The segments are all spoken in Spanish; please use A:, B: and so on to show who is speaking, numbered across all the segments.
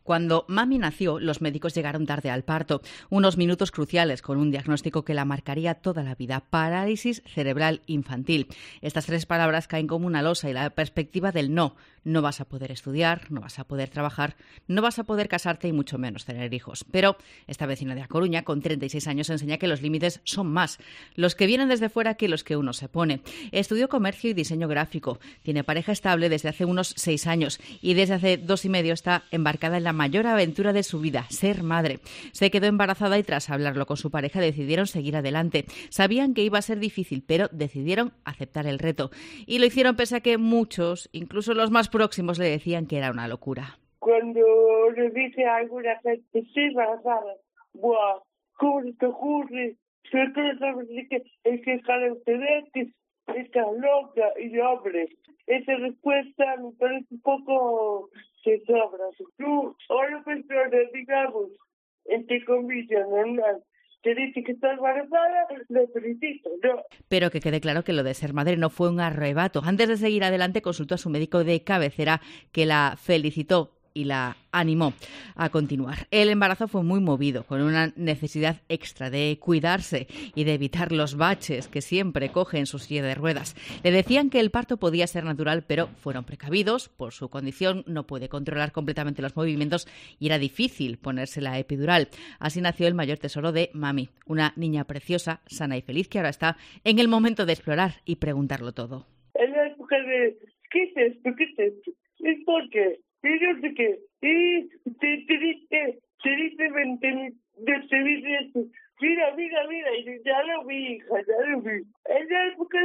A: Cuando Mami nació, los médicos llegaron tarde al parto. Unos minutos cruciales con un diagnóstico que la marcaría toda la vida: parálisis cerebral infantil. Estas 3 palabras caen como una losa y la perspectiva del no. No vas a poder estudiar, no vas a poder trabajar, no vas a poder casarte y mucho menos tener hijos. Pero esta vecina de A Coruña, con 36 años, enseña que los límites son más los que vienen desde fuera que los que uno se pone. Estudió comercio y diseño gráfico. Tiene pareja estable desde hace unos 6 años y desde hace 2 y medio está embarcada en la mayor aventura de su vida: ser madre. Se quedó embarazada y tras hablarlo con su pareja decidieron seguir adelante. Sabían que iba a ser difícil, pero decidieron aceptar el reto. Y lo hicieron pese a que muchos, incluso los más próximos, le decían que era una locura.
B: Cuando le dice a alguna gente, estoy embarazada, ¡buah! ¿Cómo se te ocurre? Sobre todo sabes que el que jala ustedes que está loca. Y yo, hombre, esa respuesta me parece un poco que sobra. Tú, ahora persona, digamos, entre comillas, normal, te dice que está embarazada, lo felicito, ¿no?
A: Pero que quede claro que lo de ser madre no fue un arrebato. Antes de seguir adelante, consultó a su médico de cabecera, que la felicitó y la animó a continuar. El embarazo fue muy movido, con una necesidad extra de cuidarse y de evitar los baches que siempre coge en su silla de ruedas. Le decían que el parto podía ser natural, pero fueron precavidos. Por su condición no puede controlar completamente los movimientos y era difícil ponerse la epidural. Así nació el mayor tesoro de Mami, una niña preciosa, sana y feliz, que ahora está en el momento de explorar y preguntarlo todo.
B: En la época de, ¿qué es esto? ¿Qué es esto? ¿Es por qué? Y no sé qué. Y te dice 20 esto. Mira. Y dice, ya lo vi, hija, ya lo vi. En la época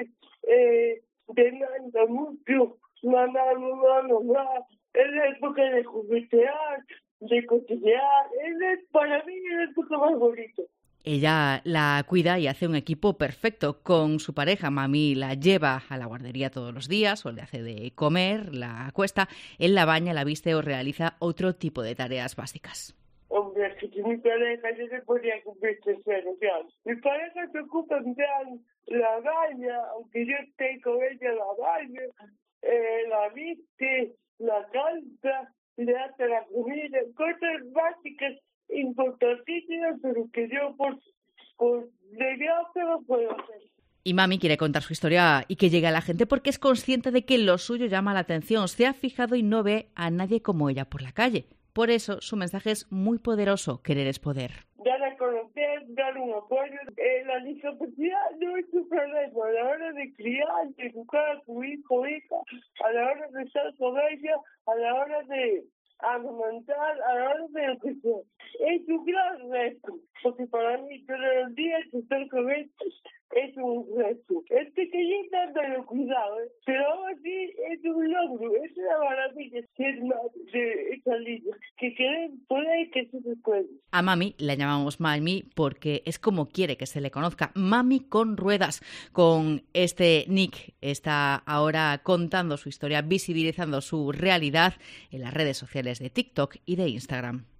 B: de nada, mucho. Mamá. En la época de juguetear, de cotillear. Para mí es la época más bonita.
A: Ella la cuida y hace un equipo perfecto con su pareja. Mami la lleva a la guardería todos los días, o le hace de comer, la acuesta, él la baña, la viste o realiza otro tipo de tareas básicas.
B: Hombre, es que si mi pareja yo se podría cumplir 3 años, ya. Mi pareja se ocupa en plan, la baña, aunque yo esté con ella, la baña, la viste, la calza, le hace la comida, cosas básicas importantísimas, pero que yo por desgracia no puedo hacer.
A: Y Mami quiere contar su historia y que llegue a la gente porque es consciente de que lo suyo llama la atención. Se ha fijado y no ve a nadie como ella por la calle. Por eso su mensaje es muy poderoso: querer es poder.
B: Dar a conocer, dar un apoyo. La discapacidad no es un problema a la hora de criar, de educar a tu hijo o hija, a la hora de estar con ella, a la hora de amamantar, a la hora de lo que sea. Es un gran reto, porque para mí todos los días estar con esto es un reto. Es pequeñita, pero cuidado, pero aún así es un logro, es una maravilla ser madre de esa niña, que queremos poder que se puede.
A: A Mami la llamamos Mami porque es como quiere que se le conozca: Mami con ruedas. Con este nick está ahora contando su historia, visibilizando su realidad en las redes sociales de TikTok y de Instagram.